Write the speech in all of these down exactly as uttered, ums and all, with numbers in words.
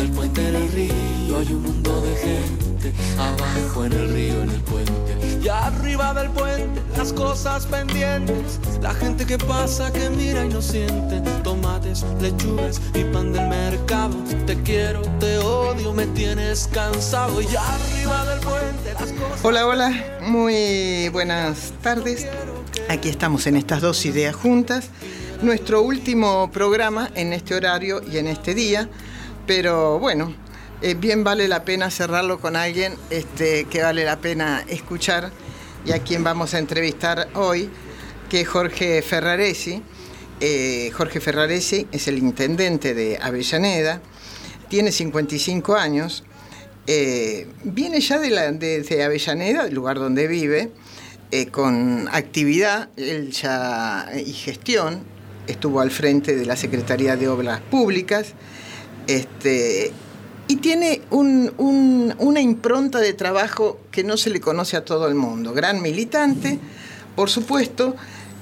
del puente en el río hay un mundo de gente, abajo en el río, en el puente, y arriba del puente las cosas pendientes, la gente que pasa, que mira y no siente, tomates, lechugas y pan del mercado, te quiero, te odio, me tienes cansado, y arriba del puente las cosas... Hola, hola, muy buenas tardes, aquí estamos en Estas Dos Ideas Juntas, nuestro último programa en este horario y en este día, pero bueno, eh, bien vale la pena cerrarlo con alguien este, que vale la pena escuchar y a quien vamos a entrevistar hoy, que es Jorge Ferraresi. Eh, Jorge Ferraresi es el intendente de Avellaneda, tiene cincuenta y cinco años, eh, viene ya de, la, de, de Avellaneda, el lugar donde vive, eh, con actividad él ya, y gestión. Estuvo al frente de la Secretaría de Obras Públicas, este, y tiene un, un, una impronta de trabajo que no se le conoce a todo el mundo. Gran militante, por supuesto,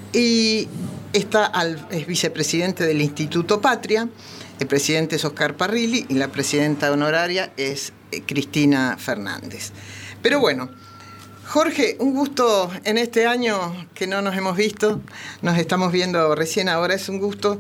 y está al, es vicepresidente del Instituto Patria, el presidente es Oscar Parrilli y la presidenta honoraria es Cristina Fernández. Pero bueno, Jorge, un gusto en este año que no nos hemos visto, nos estamos viendo recién ahora, es un gusto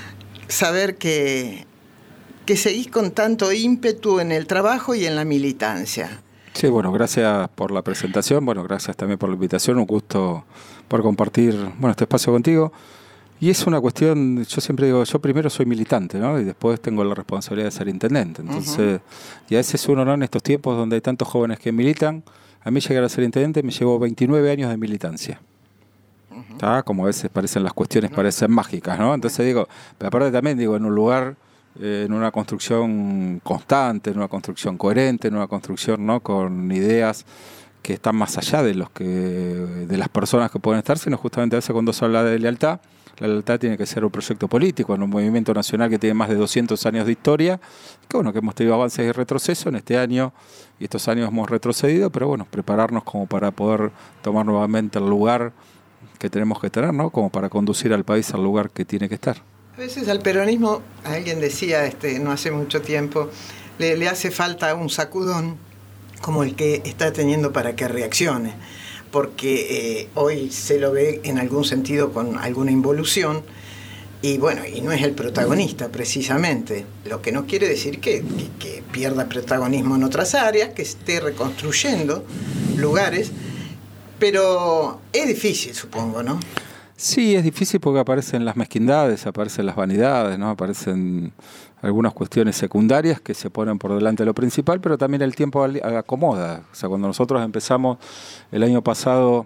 saber que, que seguís con tanto ímpetu en el trabajo y en la militancia. Sí, bueno, gracias por la presentación, bueno, gracias también por la invitación, un gusto por compartir, bueno, este espacio contigo. Y es una cuestión, yo siempre digo, yo primero soy militante, ¿no? Y después tengo la responsabilidad de ser intendente. Entonces, uh-huh. Y a veces uno, ¿no? En estos tiempos donde hay tantos jóvenes que militan, a mí llegar a ser intendente me llevó veintinueve años de militancia. Uh-huh. ¿Tá? Como a veces parecen las cuestiones, uh-huh. parecen mágicas, ¿no? Entonces digo, pero aparte también digo, en un lugar, eh, en una construcción constante, en una construcción coherente, en una construcción, ¿no? Con ideas que están más allá de los que de las personas que pueden estar, sino justamente a veces cuando se habla de lealtad, la lealtad tiene que ser un proyecto político, en un movimiento nacional que tiene más de doscientos años de historia, que bueno, que hemos tenido avances y retrocesos en este año, y estos años hemos retrocedido, pero bueno, prepararnos como para poder tomar nuevamente el lugar que tenemos que tener, ¿no? Como para conducir al país al lugar que tiene que estar. A veces al peronismo, alguien decía este, no hace mucho tiempo, le, le hace falta un sacudón como el que está teniendo para que reaccione, porque eh, hoy se lo ve en algún sentido con alguna involución, y bueno, y no es el protagonista precisamente, lo que no quiere decir que, que, que pierda protagonismo en otras áreas, que esté reconstruyendo lugares, pero es difícil, supongo, ¿no? Sí, es difícil porque aparecen las mezquindades, aparecen las vanidades, ¿no? Aparecen algunas cuestiones secundarias que se ponen por delante de lo principal, pero también el tiempo acomoda. O sea, cuando nosotros empezamos el año pasado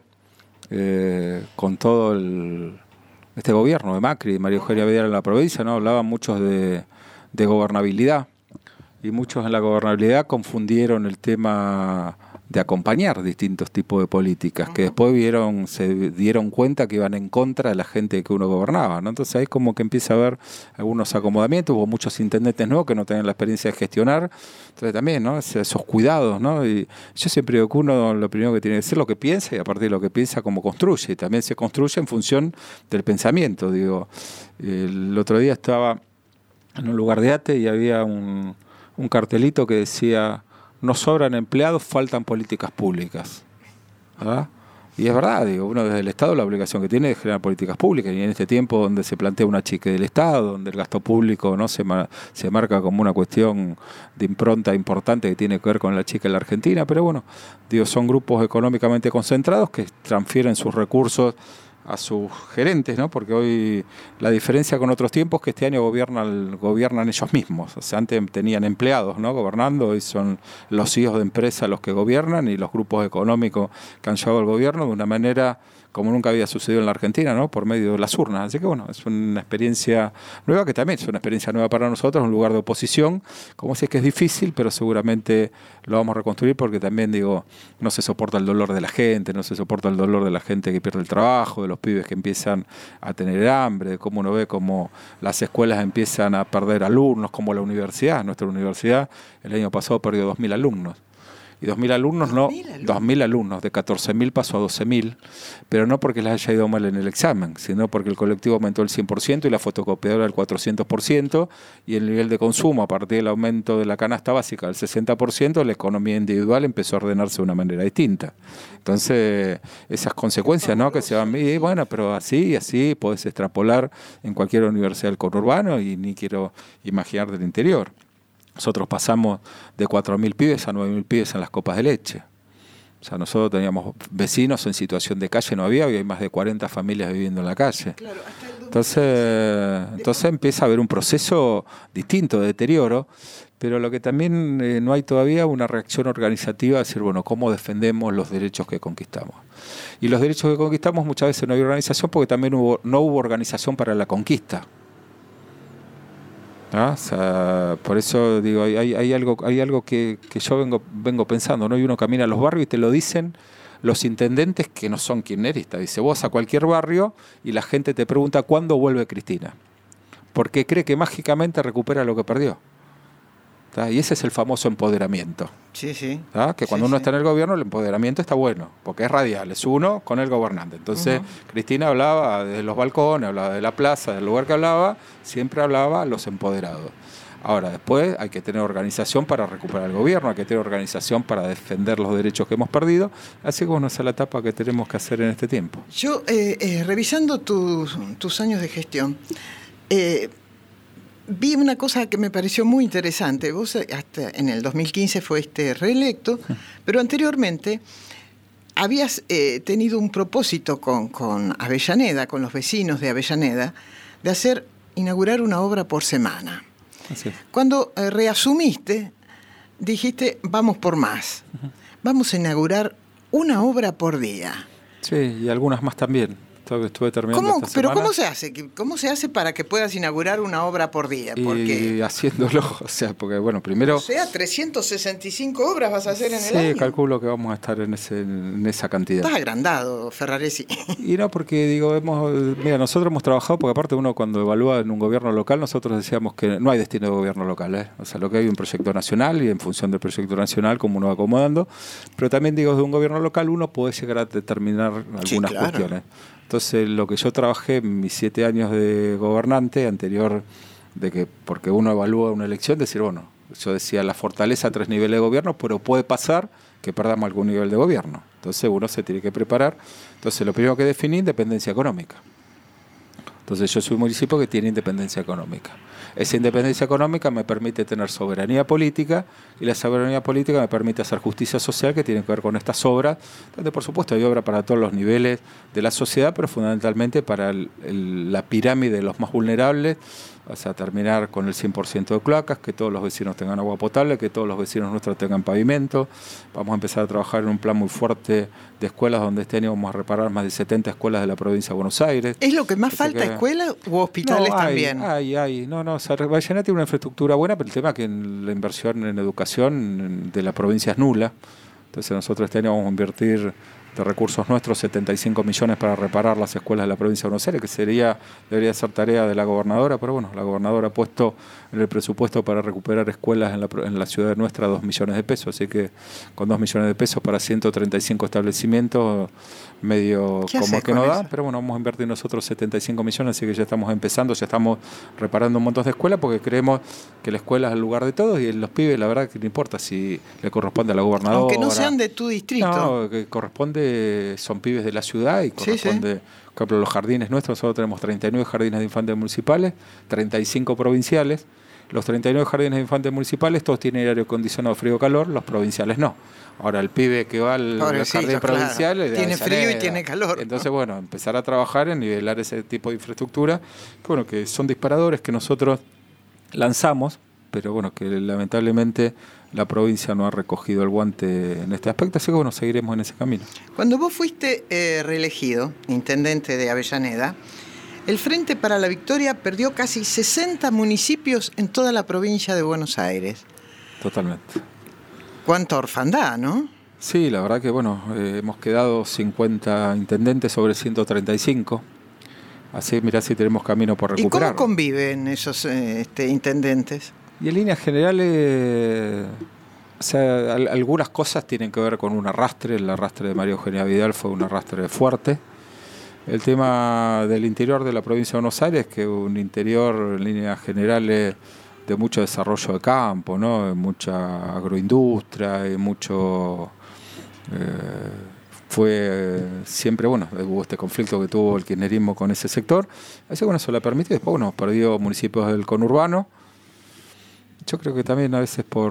eh, con todo el, este gobierno de Macri y María Eugenia Vidal en la provincia, ¿no? Hablaban muchos de, de gobernabilidad, y muchos en la gobernabilidad confundieron el tema de acompañar distintos tipos de políticas, que después vieron, se dieron cuenta que iban en contra de la gente que uno gobernaba, ¿no? Entonces ahí como que empieza a haber algunos acomodamientos, hubo muchos intendentes nuevos que no tenían la experiencia de gestionar, entonces también, ¿no? Esos cuidados, ¿no? Y yo siempre digo que uno lo primero que tiene que ser lo que piensa, y a partir de lo que piensa, cómo construye, y también se construye en función del pensamiento. Digo, el otro día estaba en un lugar de ATE y había un, un cartelito que decía: no sobran empleados, faltan políticas públicas. ¿Verdad? Y es verdad, digo, uno desde el Estado la obligación que tiene es generar políticas públicas, y en este tiempo donde se plantea una achique del Estado, donde el gasto público no se, mar, se marca como una cuestión de impronta importante que tiene que ver con la achique en la Argentina, pero bueno, digo, son grupos económicamente concentrados que transfieren sus recursos a sus gerentes, ¿no? Porque hoy la diferencia con otros tiempos es que este año gobiernan, gobiernan ellos mismos. O sea, antes tenían empleados, ¿no? Gobernando, hoy son los C E Os de empresa los que gobiernan, y los grupos económicos que han llevado al gobierno de una manera como nunca había sucedido en la Argentina, ¿no? Por medio de las urnas. Así que bueno, es una experiencia nueva, que también es una experiencia nueva para nosotros, un lugar de oposición, como sé que es difícil, pero seguramente lo vamos a reconstruir, porque también, digo, no se soporta el dolor de la gente, no se soporta el dolor de la gente que pierde el trabajo, de los pibes que empiezan a tener hambre, de cómo uno ve cómo las escuelas empiezan a perder alumnos, como la universidad. Nuestra universidad el año pasado perdió dos mil alumnos. Y Y dos mil alumnos, no, dos mil alumnos, de catorce mil pasó a doce mil, pero no porque les haya ido mal en el examen, sino porque el colectivo aumentó el cien por ciento y la fotocopiadora el cuatrocientos por ciento, y el nivel de consumo a partir del aumento de la canasta básica del sesenta por ciento, la economía individual empezó a ordenarse de una manera distinta. Entonces, esas consecuencias, ¿no?, que se van, y bueno, pero así y así podés extrapolar en cualquier universidad del conurbano, y ni quiero imaginar del interior. Nosotros pasamos de cuatro mil pibes a nueve mil pibes en las copas de leche. O sea, nosotros teníamos vecinos en situación de calle, no había, y hay más de cuarenta familias viviendo en la calle. Claro, hasta el entonces, entonces empieza a haber un proceso distinto de deterioro, pero lo que también eh, no hay todavía una reacción organizativa a decir, bueno, ¿cómo defendemos los derechos que conquistamos? Y los derechos que conquistamos muchas veces no hay organización porque también hubo, no hubo organización para la conquista. ¿Ah? O sea, por eso digo, hay, hay, hay algo, hay algo que, que yo vengo, vengo pensando, ¿no? Y uno camina a los barrios y te lo dicen los intendentes que no son kirchneristas. Dice, vos a cualquier barrio y la gente te pregunta ¿cuándo vuelve Cristina? Porque cree que mágicamente recupera lo que perdió. ¿Tá? Y ese es el famoso empoderamiento. Sí, sí. ¿Tá? Que cuando sí, uno sí. está en el gobierno, el empoderamiento está bueno, porque es radial, es uno con el gobernante. Entonces, uh-huh. Cristina hablaba de los balcones, hablaba de la plaza, del lugar que hablaba, siempre hablaba a los empoderados. Ahora, después hay que tener organización para recuperar el gobierno, hay que tener organización para defender los derechos que hemos perdido, así que bueno, esa es la etapa que tenemos que hacer en este tiempo. Yo, eh, eh, revisando tus, tus años de gestión, eh, vi una cosa que me pareció muy interesante. Vos hasta en el dos mil quince fuiste reelecto, pero anteriormente habías eh, tenido un propósito con, con Avellaneda, con los vecinos de Avellaneda, de hacer, inaugurar una obra por semana. Así es. Cuando eh, reasumiste, dijiste, vamos por más. Uh-huh. Vamos a inaugurar una obra por día. Sí, y algunas más también. Estuve terminando ¿Cómo, esta pero semana. ¿cómo se hace? ¿Cómo se hace para que puedas inaugurar una obra por día? Porque... Y haciéndolo, o sea, porque bueno, primero... O sea, trescientas sesenta y cinco obras vas a hacer en sí, el año. Sí, calculo que vamos a estar en, ese, en esa cantidad. Estás agrandado, Ferraresi. Y no, porque digo, hemos, mira, nosotros hemos trabajado, porque aparte uno cuando evalúa en un gobierno local, nosotros decíamos que no hay destino de gobierno local, ¿eh? O sea, lo que hay es un proyecto nacional y en función del proyecto nacional, como uno va acomodando, pero también digo, de un gobierno local uno puede llegar a determinar algunas sí, claro. cuestiones. Entonces, lo que yo trabajé en mis siete años de gobernante, anterior de que, porque uno evalúa una elección, decir, bueno, yo decía la fortaleza a tres niveles de gobierno, pero puede pasar que perdamos algún nivel de gobierno. Entonces, uno se tiene que preparar. Entonces, lo primero que definí, independencia económica. Entonces, yo soy un municipio que tiene independencia económica. Esa independencia económica me permite tener soberanía política y la soberanía política me permite hacer justicia social que tiene que ver con estas obras, donde por supuesto hay obra para todos los niveles de la sociedad, pero fundamentalmente para el, el, la pirámide de los más vulnerables, o sea, terminar con el cien por ciento de cloacas, que todos los vecinos tengan agua potable, que todos los vecinos nuestros tengan pavimento. Vamos a empezar a trabajar en un plan muy fuerte de escuelas, donde este año vamos a reparar más de setenta escuelas de la provincia de Buenos Aires. ¿Es lo que más falta, que... escuelas u hospitales no, hay, también? Hay, hay. No, no, o sea, Avellaneda tiene una infraestructura buena, pero el tema es que la inversión en educación de la provincia es nula. Entonces nosotros este año vamos a invertir de recursos nuestros setenta y cinco millones para reparar las escuelas de la provincia de Buenos Aires, que sería debería ser tarea de la gobernadora, pero bueno, la gobernadora ha puesto en el presupuesto para recuperar escuelas en la, en la ciudad nuestra dos millones de pesos, así que con dos millones de pesos para ciento treinta y cinco establecimientos, medio como que no da, eso? Pero bueno, vamos a invertir nosotros setenta y cinco millones, así que ya estamos empezando, ya estamos reparando un montón de escuelas, porque creemos que la escuela es el lugar de todos y los pibes, la verdad que no importa si le corresponde a la gobernadora. Aunque no sean de tu distrito. No, que corresponde, son pibes de la ciudad y corresponde, sí, sí. Por ejemplo, los jardines nuestros, nosotros tenemos treinta y nueve jardines de infantes municipales, treinta y cinco provinciales. Los treinta y nueve jardines de infantes municipales todos tienen aire acondicionado frío-calor, los provinciales no. Ahora, el pibe que va al Pobrecito, jardín claro. provincial... Tiene frío y tiene calor. Entonces, bueno, empezar a trabajar en nivelar ese tipo de infraestructura, que, bueno, que son disparadores que nosotros lanzamos, pero bueno, que lamentablemente la provincia no ha recogido el guante en este aspecto, así que bueno, seguiremos en ese camino. Cuando vos fuiste eh, reelegido, intendente de Avellaneda, el Frente para la Victoria perdió casi sesenta municipios en toda la provincia de Buenos Aires. Totalmente. Cuánta orfandad, ¿no? Sí, la verdad que bueno, eh, hemos quedado cincuenta intendentes sobre ciento treinta y cinco. Así, mirá si tenemos camino por recuperar. ¿Y cómo conviven esos eh, este, intendentes? Y en líneas generales, O sea, al, algunas cosas tienen que ver con un arrastre. El arrastre de María Eugenia Vidal fue un arrastre fuerte. El tema del interior de la provincia de Buenos Aires, que es un interior en líneas generales de mucho desarrollo de campo, ¿no? Mucha agroindustria y mucho... Eh, fue siempre, bueno, hubo este conflicto que tuvo el kirchnerismo con ese sector. Así que bueno, eso la permite. Después, bueno, perdió municipios del conurbano. Yo creo que también a veces por...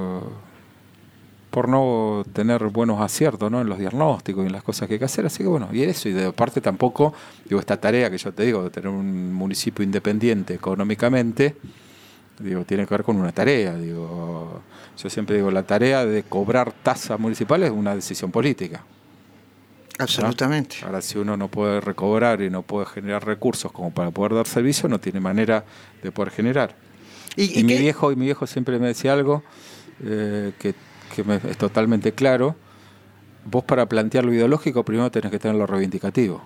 por no tener buenos aciertos, ¿no? En los diagnósticos y en las cosas que hay que hacer. Así que bueno, y eso, y de parte tampoco, digo, esta tarea que yo te digo, de tener un municipio independiente económicamente, digo, tiene que ver con una tarea. Digo, yo siempre digo, la tarea de cobrar tasas municipales es una decisión política. Absolutamente. ¿No? Ahora, si uno no puede recobrar y no puede generar recursos como para poder dar servicio, no tiene manera de poder generar. Y, y, y mi viejo, y mi viejo siempre me decía algo eh, que que me, es totalmente claro. Vos, para plantear lo ideológico, primero tenés que tener lo reivindicativo.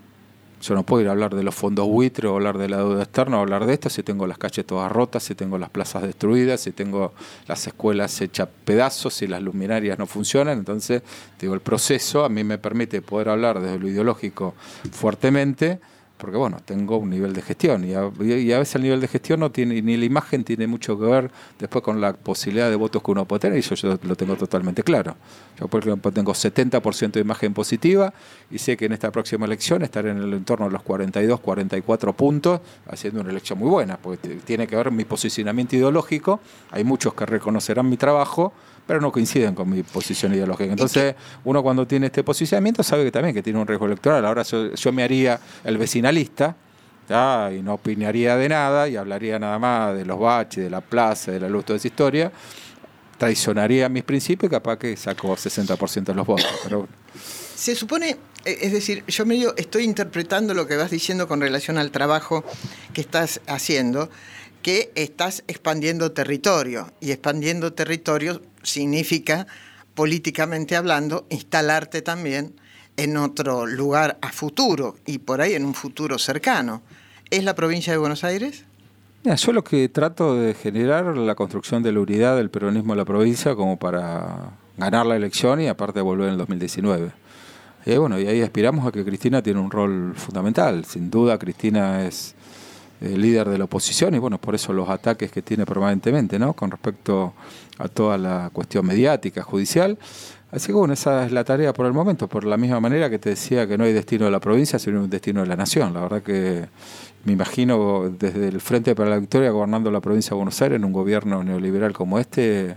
Yo no puedo ir a hablar de los fondos buitre, o hablar de la deuda externa, o hablar de esto si tengo las calles todas rotas, si tengo las plazas destruidas, si tengo las escuelas hechas pedazos, si las luminarias no funcionan. Entonces, digo, el proceso a mí me permite poder hablar desde lo ideológico fuertemente, porque bueno, tengo un nivel de gestión y a, y a veces el nivel de gestión no tiene, ni la imagen tiene mucho que ver después con la posibilidad de votos que uno puede tener, y yo, yo lo tengo totalmente claro. Yo por ejemplo tengo setenta por ciento de imagen positiva y sé que en esta próxima elección estaré en el entorno de los cuarenta y dos, cuarenta y cuatro puntos, haciendo una elección muy buena, porque tiene que ver mi posicionamiento ideológico. Hay muchos que reconocerán mi trabajo, pero no coinciden con mi posición ideológica. Entonces, uno cuando tiene este posicionamiento sabe que también que tiene un riesgo electoral. Ahora yo, yo me haría el vecinalista, ¿ya? Y no opinaría de nada y hablaría nada más de los baches, de la plaza, de la luz, toda esa historia. Traicionaría mis principios y capaz que saco sesenta por ciento de los votos. Pero bueno. Se supone, es decir, yo medio estoy interpretando lo que vas diciendo con relación al trabajo que estás haciendo, que estás expandiendo territorio, y expandiendo territorio significa, políticamente hablando, instalarte también en otro lugar a futuro, y por ahí en un futuro cercano. ¿Es la provincia de Buenos Aires? Mira, yo lo que trato de generar la construcción de la unidad del peronismo de la provincia como para ganar la elección y aparte volver en el dos mil diecinueve. Y bueno, y ahí aspiramos a que Cristina tiene un rol fundamental. Sin duda, Cristina es el líder de la oposición y bueno, por eso los ataques que tiene permanentemente, ¿no? Con respecto a toda la cuestión mediática, judicial. Así que bueno, esa es la tarea por el momento, por la misma manera que te decía que no hay destino de la provincia, sino un destino de la nación. La verdad que me imagino desde el Frente para la Victoria gobernando la provincia de Buenos Aires en un gobierno neoliberal como este,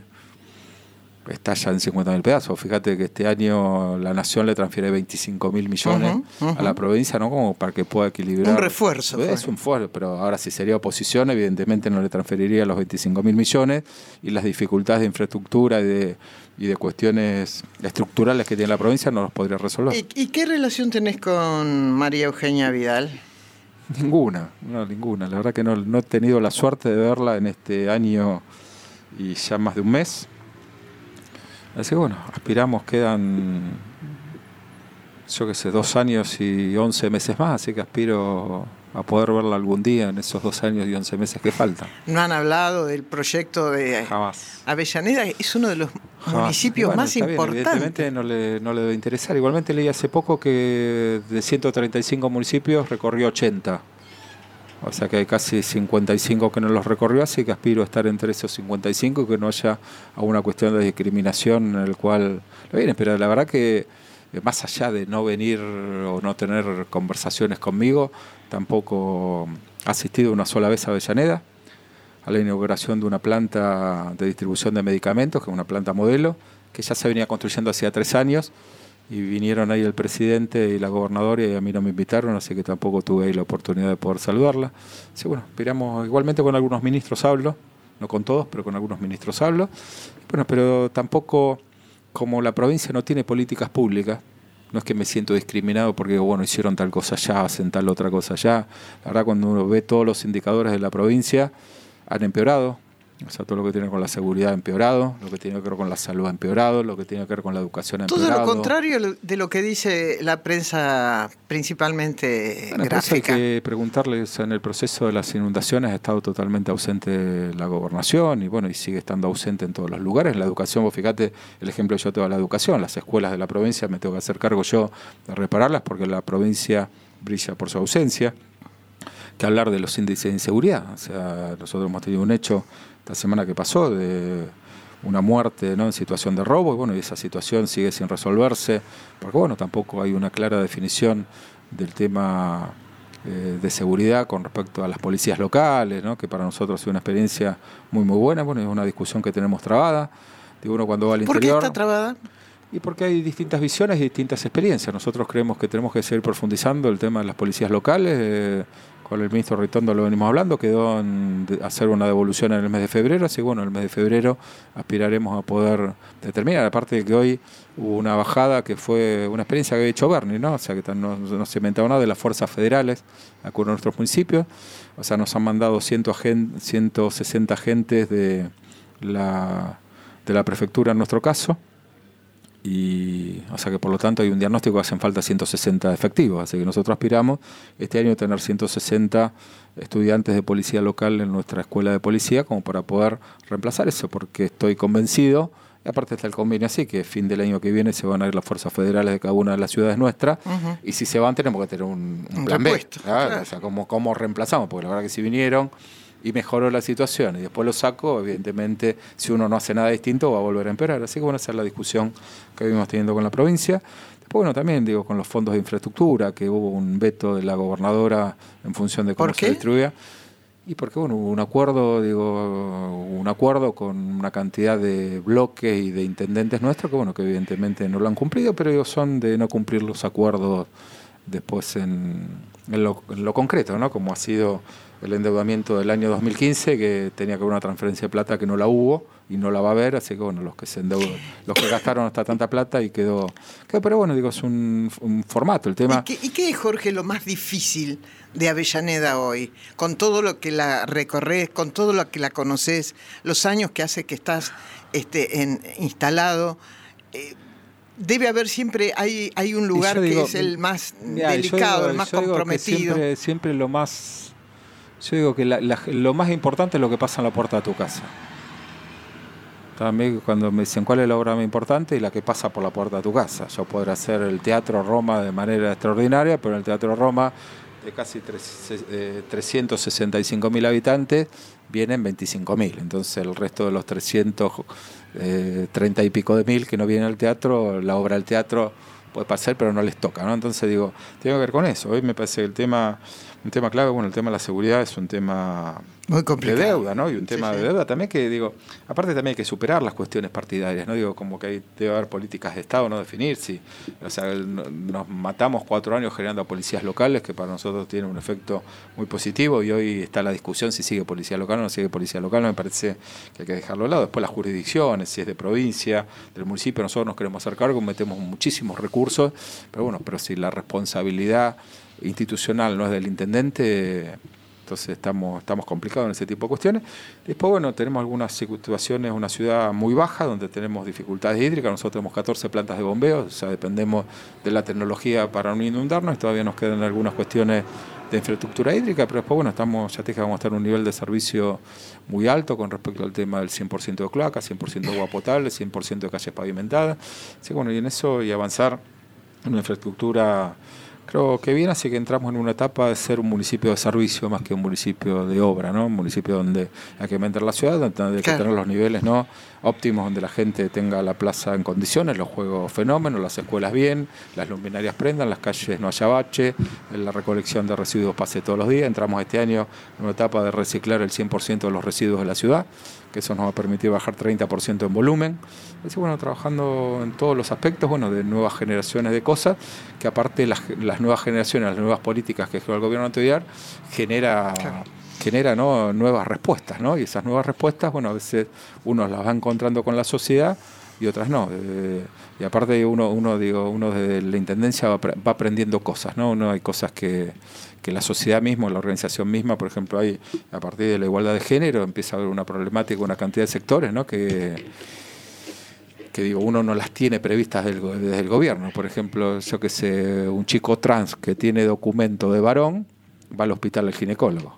está ya en cincuenta mil pedazos. Fíjate que este año la nación le transfiere veinticinco mil millones uh-huh, uh-huh. a la provincia, ¿no? Como para que pueda equilibrar. Un refuerzo. Es fue. un refuerzo, pero ahora si sería oposición, evidentemente no le transferiría los veinticinco mil millones, y las dificultades de infraestructura y de, y de cuestiones estructurales que tiene la provincia no los podría resolver. ¿Y, y qué relación tenés con María Eugenia Vidal? Ninguna, no, ninguna. La verdad que no, no he tenido la suerte de verla en este año y ya más de un mes. Así que bueno, aspiramos, quedan, yo qué sé, dos años y once meses más, así que aspiro a poder verla algún día en esos dos años y once meses que faltan. ¿No han hablado del proyecto de Jamás. Avellaneda? Es uno de los Jamás. municipios bueno, más bien, importantes. Evidentemente no le, no le debe interesar. Igualmente leí hace poco que de ciento treinta y cinco municipios recorrió ochenta. O sea que hay casi cincuenta y cinco que no los recorrió, así que aspiro a estar entre esos cincuenta y cinco y que no haya alguna cuestión de discriminación en el cual lo vienen. Pero la verdad que más allá de no venir o no tener conversaciones conmigo, tampoco ha asistido una sola vez a Avellaneda a la inauguración de una planta de distribución de medicamentos, que es una planta modelo, que ya se venía construyendo hacía tres años. Y vinieron ahí el presidente y la gobernadora y a mí no me invitaron, así que tampoco tuve ahí la oportunidad de poder saludarla. Así bueno, esperamos, igualmente con algunos ministros hablo, no con todos, pero con algunos ministros hablo. Bueno, pero tampoco, como la provincia no tiene políticas públicas, no es que me siento discriminado porque, bueno, hicieron tal cosa allá, hacen tal otra cosa allá. La verdad, cuando uno ve todos los indicadores de la provincia, han empeorado. O sea, todo lo que tiene que ver con la seguridad ha empeorado, lo que tiene que ver con la salud ha empeorado, lo que tiene que ver con la educación ha empeorado. Todo lo contrario de lo que dice la prensa principalmente bueno, gráfica. Hay que preguntarle, o sea, en el proceso de las inundaciones ha estado totalmente ausente la gobernación y bueno, y sigue estando ausente en todos los lugares. En la educación, vos fíjate el ejemplo que yo tengo de la educación, las escuelas de la provincia me tengo que hacer cargo yo de repararlas porque la provincia brilla por su ausencia. Que hablar de los índices de inseguridad, o sea, nosotros hemos tenido un hecho esta semana que pasó de una muerte, ¿no?, en situación de robo y bueno, y esa situación sigue sin resolverse porque bueno, tampoco hay una clara definición del tema eh, de seguridad con respecto a las policías locales, ¿no?, que para nosotros ha sido una experiencia muy muy buena. Bueno, es una discusión que tenemos trabada. Digo, uno cuando va al ¿Por interior, qué está trabada? Y porque hay distintas visiones y distintas experiencias. Nosotros creemos que tenemos que seguir profundizando el tema de las policías locales. Eh, con el ministro Ritondo lo venimos hablando, quedó en de hacer una devolución en el mes de febrero, así que bueno, en el mes de febrero aspiraremos a poder determinar, aparte de que hoy hubo una bajada que fue una experiencia que había hecho Bernie, ¿no? O sea, que no, no se inventaba nada de las fuerzas federales acá en nuestros municipios, o sea, nos han mandado ciento sesenta agentes de la, de la prefectura en nuestro caso, y o sea que por lo tanto hay un diagnóstico que hacen falta ciento sesenta efectivos, así que nosotros aspiramos este año a tener ciento sesenta estudiantes de policía local en nuestra escuela de policía como para poder reemplazar eso, porque estoy convencido, y aparte está el convenio así, que fin del año que viene se van a ir las fuerzas federales de cada una de las ciudades nuestras, uh-huh. y si se van tenemos que tener un, un, un plan repuesto, B, claro, claro. O sea, ¿cómo, cómo reemplazamos? Porque la verdad que si vinieron y mejoró la situación y después lo saco, evidentemente si uno no hace nada distinto va a volver a empeorar. Así que bueno, esa es la discusión que vimos teniendo con la provincia. Después bueno, también digo con los fondos de infraestructura, que hubo un veto de la gobernadora en función de cómo se distribuía. Y porque bueno, hubo un acuerdo, digo, un acuerdo con una cantidad de bloques y de intendentes nuestros que bueno, que evidentemente no lo han cumplido, pero digo, son de no cumplir los acuerdos después en, en, lo, en lo concreto, ¿no? Como ha sido el endeudamiento del año dos mil quince, que tenía que haber una transferencia de plata que no la hubo y no la va a haber, así que bueno, los que se endeudan, los que gastaron hasta tanta plata y quedó, quedó pero bueno, digo, es un, un formato el tema. ¿Y qué, ¿Y qué es, Jorge, lo más difícil de Avellaneda hoy? Con todo lo que la recorres, con todo lo que la conoces, los años que hace que estás este, en, instalado, eh, debe haber siempre, hay, hay un lugar digo, que es el más mira, delicado, digo, el más comprometido. Siempre, siempre lo más... Yo digo que la, la, lo más importante es lo que pasa en la puerta de tu casa. También cuando me dicen cuál es la obra más importante y la que pasa por la puerta de tu casa. Yo podré hacer el Teatro Roma de manera extraordinaria, pero en el Teatro Roma de casi trescientos sesenta y cinco mil habitantes vienen veinticinco mil. Entonces el resto de los trescientos treinta y pico de mil que no vienen al teatro, la obra del teatro puede pasar, pero no les toca, ¿no? Entonces digo, tiene que ver con eso. Hoy me parece que el tema... Un tema clave, bueno, el tema de la seguridad es un tema muy complicado, de deuda, ¿no? Y un tema sí, sí. de deuda también que, digo, aparte también hay que superar las cuestiones partidarias, ¿no? Digo, como que hay, debe haber políticas de Estado, no definir si, o sea, el, nos matamos cuatro años generando a policías locales, que para nosotros tiene un efecto muy positivo, y hoy está la discusión si sigue policía local o no sigue policía local, me parece que hay que dejarlo de lado. Después las jurisdicciones, si es de provincia, del municipio, nosotros nos queremos hacer cargo, metemos muchísimos recursos, pero bueno, pero si la responsabilidad institucional no es del intendente, entonces estamos estamos complicados en ese tipo de cuestiones. Después, bueno, tenemos algunas situaciones, una ciudad muy baja donde tenemos dificultades hídricas, nosotros tenemos catorce plantas de bombeo, o sea, dependemos de la tecnología para no inundarnos, y todavía nos quedan algunas cuestiones de infraestructura hídrica, pero después, bueno, estamos, ya te dije, vamos a estar en un nivel de servicio muy alto con respecto al tema del cien por ciento de cloacas, cien por ciento de agua potable, cien por ciento de calles pavimentadas, así, bueno, y en eso y avanzar en una infraestructura creo que bien, así que entramos en una etapa de ser un municipio de servicio más que un municipio de obra, ¿no? Un municipio donde hay que vender la ciudad, donde hay que tener los niveles, ¿no?, óptimos, donde la gente tenga la plaza en condiciones, los juegos fenómenos, las escuelas bien, las luminarias prendan, las calles no haya bache, la recolección de residuos pase todos los días. Entramos este año en una etapa de reciclar el cien por ciento de los residuos de la ciudad, que eso nos va a permitir bajar treinta por ciento en volumen. Así, bueno, trabajando en todos los aspectos, bueno, de nuevas generaciones de cosas, que aparte las, las nuevas generaciones, las nuevas políticas que el gobierno anterior genera... Claro. genera ¿no? nuevas respuestas, ¿no? Y esas nuevas respuestas, bueno, a veces uno las va encontrando con la sociedad y otras no. Eh, y aparte uno, uno, digo, uno de la intendencia va, va aprendiendo cosas, ¿no? Uno hay cosas que, que la sociedad misma, la organización misma, por ejemplo, hay a partir de la igualdad de género empieza a haber una problemática, una cantidad de sectores, ¿no? que, que digo, uno no las tiene previstas del, desde el gobierno. Por ejemplo, yo que sé, un chico trans que tiene documento de varón va al hospital al ginecólogo.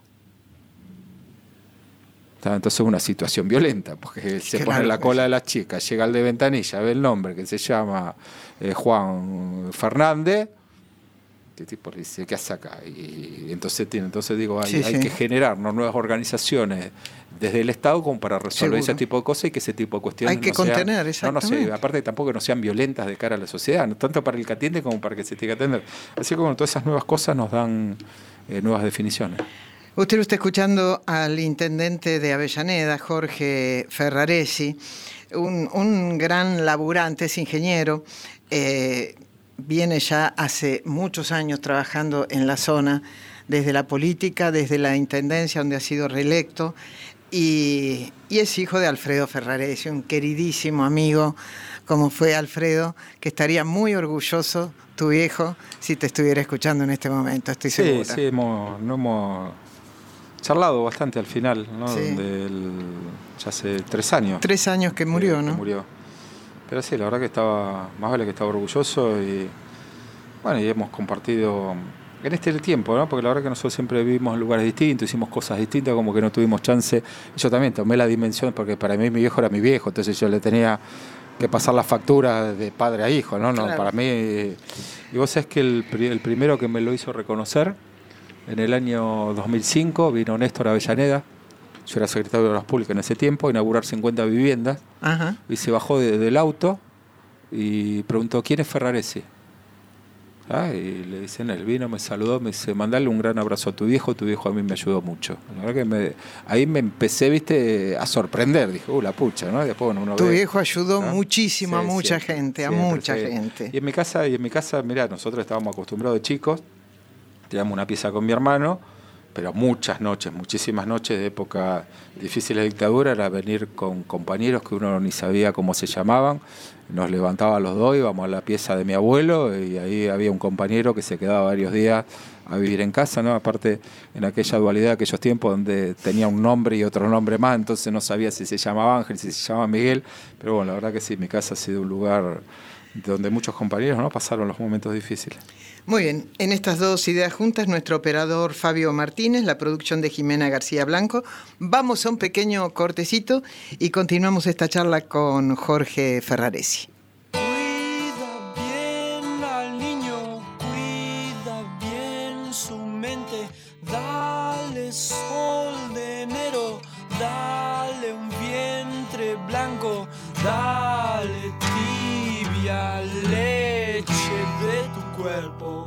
Entonces es una situación violenta, porque se Claro, pone en la pues. cola de las chicas, llega al de ventanilla, ve el nombre que se llama eh, Juan Fernández, ¿qué tipo le dice? ¿Qué hace acá? Y entonces tiene, entonces digo, hay, Sí, hay sí. que generar, ¿no?, nuevas organizaciones desde el Estado como para resolver Seguro. ese tipo de cosas y que ese tipo de cuestiones Hay que no sean- contener, no, no exactamente. sé, aparte tampoco que no sean violentas de cara a la sociedad, no tanto para el que atiende como para el que se tiene que atender. Así como todas esas nuevas cosas nos dan eh, nuevas definiciones. Usted lo está escuchando al intendente de Avellaneda, Jorge Ferraresi, un, un gran laburante, es ingeniero, eh, viene ya hace muchos años trabajando en la zona, desde la política, desde la intendencia donde ha sido reelecto, y, y es hijo de Alfredo Ferraresi, un queridísimo amigo como fue Alfredo, que estaría muy orgulloso, tu viejo, si te estuviera escuchando en este momento, estoy Sí, segura. sí, hemos, no hemos charlado bastante al final, ¿no? Sí. Donde él, ya hace tres años. Tres años que murió, que ¿no? murió. Pero sí, la verdad que estaba, más vale que estaba orgulloso y bueno, y hemos compartido en este tiempo, ¿no? Porque la verdad que nosotros siempre vivimos en lugares distintos, hicimos cosas distintas, como que no tuvimos chance. Yo también tomé la dimensión, porque para mí mi viejo era mi viejo, entonces yo le tenía que pasar las facturas de padre a hijo, ¿no? no Claro. Para mí, y vos sabés que el, pri- el primero que me lo hizo reconocer, en el año dos mil cinco, vino Néstor Avellaneda, yo era secretario de Obras Públicas en ese tiempo, a inaugurar cincuenta viviendas, Ajá. y se bajó de- del auto y preguntó, ¿quién es Ferraresi? Ah, y le dicen, él vino, me saludó, me dice, mandale un gran abrazo a tu viejo, tu viejo a mí me ayudó mucho. La verdad que me, ahí me empecé, viste, a sorprender, dije, uh, la pucha, ¿no? Y después, bueno, uno Tu ve, viejo ayudó ¿no? muchísimo a Sí, mucha siempre, gente, a siempre, mucha sí. gente. Y en mi casa, y en mi casa, mirá, nosotros estábamos acostumbrados de chicos, teníamos una pieza con mi hermano, pero muchas noches, muchísimas noches de época difícil de dictadura, era venir con compañeros que uno ni sabía cómo se llamaban, nos levantaba los dos, íbamos a la pieza de mi abuelo y ahí había un compañero que se quedaba varios días a vivir en casa, ¿no? Aparte, en aquella dualidad de aquellos tiempos donde tenía un nombre y otro nombre más, entonces no sabía si se llamaba Ángel, si se llamaba Miguel, pero bueno, la verdad que sí, mi casa ha sido un lugar donde muchos compañeros, ¿no?, pasaron los momentos difíciles. Muy bien, en estas dos ideas juntas, nuestro operador Fabio Martínez, la producción de Jimena García Blanco. Vamos a un pequeño cortecito y continuamos esta charla con Jorge Ferraresi. Cuida bien al niño, cuida bien su mente, dale sol de enero, dale un vientre blanco, dale tibia leche de tu cuerpo.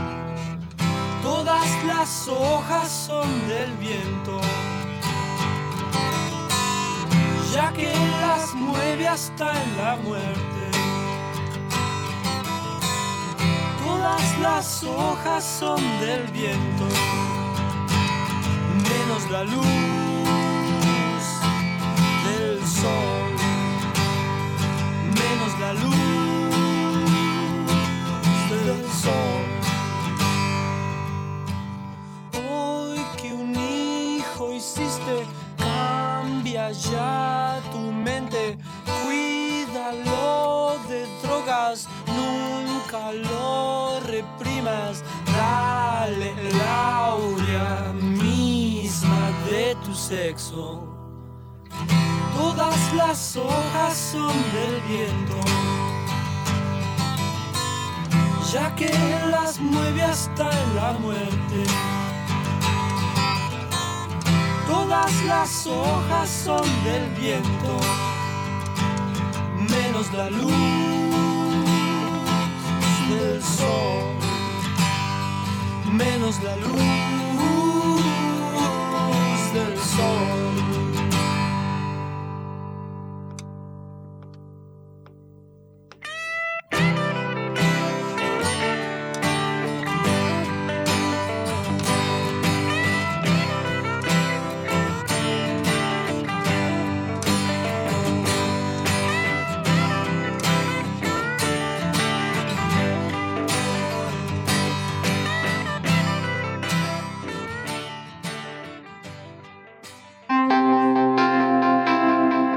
Todas las hojas son del viento, ya que las mueve hasta en la muerte. Todas las hojas son del viento, menos la luz del sol, menos la luz del sol. Hoy que un hijo hiciste, cambia ya tu mente, cuídalo de drogas, nunca lo reprimas, dale la aurea misma de tu sexo. Todas las hojas son del viento, ya que las mueve hasta en la muerte. Todas las hojas son del viento, menos la luz del sol, menos la luz del sol.